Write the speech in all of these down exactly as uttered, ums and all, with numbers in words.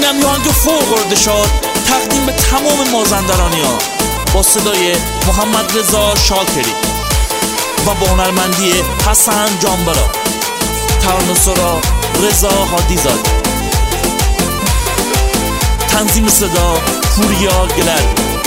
اینم یه آهنگ فوق‌العاده شد تقدیم به تمام مازندرانی ها با صدای محمد رضا شاکری و با هنرمندی حسن جانبرا. ترانه‌سرا رضا هادی‌زاده، تنظیم صدا پوریا گلر.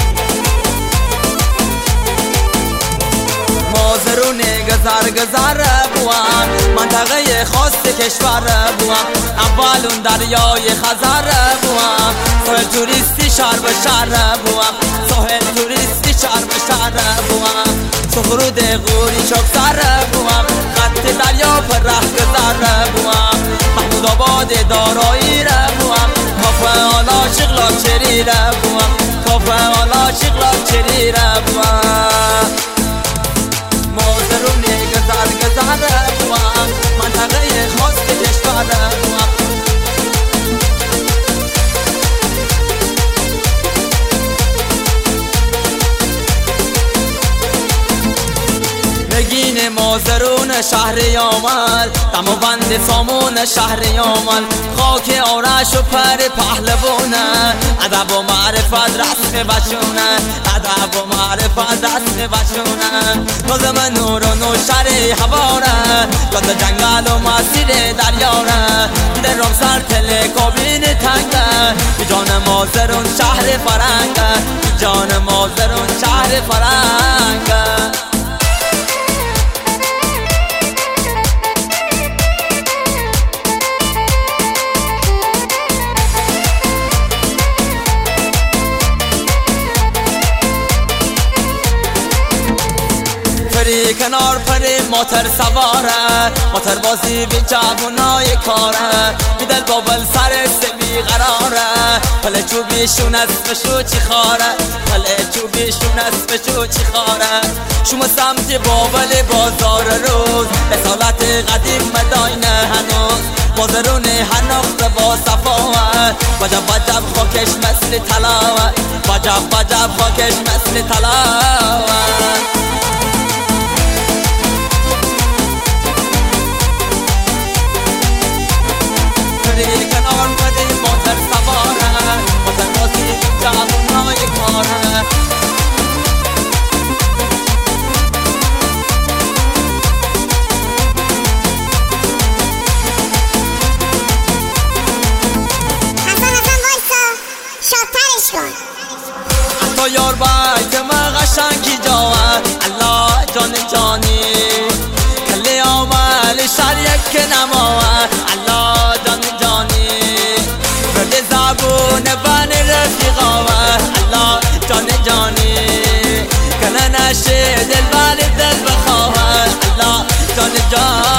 مازرون گذر گذر بوام منطقه خاص کشور بوام اولون دریای خزر بوام ساحل توریستی شهر به شهر بوام ساحل توریستی شهر به شهر بوام سفرود غوری چوب سر بوام خط دریا پر ره گذر بوام محمود آباد دارایی را بوام کافه آلا شغلا چری را بوام کافه آلا شغلا چری را بوام مازرون گذر گذر بوام منطقه خاص کشور بوام نگین مازرون شهر یامل دم و بند سامون شهر یامل خاک آرش و پر پهلوانه ادب و معرفت رسم بچونه ادب و معرفت رسم بچونه نظم نور و نوشر هواره یاد جنگل و مسیر دریاره درم سر تل کابین تنگه بی جان مازرون شهر فرنگه بی جان مازرون شهر فرنگه پری کنار پری موتر سواره موتر بازی به جوانای کاره بیدل بابل سر سبی قراره پله چوبیشون اسمشو چی خاره پله چوبیشون اسمشو چی خاره شما سمت بابل بازار روز رسالت قدیم مداین هنوز مازرون هنوز با صفاوه وجب وجب خاکش مثل طلاوه وجب وجب خاکش مثل طلاوه کنار پری موتر سواره موتر بازی جوانای کاره حتی یار باید ما قشنگی جاوه الله جان جانی کلی آمل شر یک نماوه الله جان جانی رد زبون بن رفیقاوه الله جان جانی کله نشه دل بر دل بخواوه الله جان جانی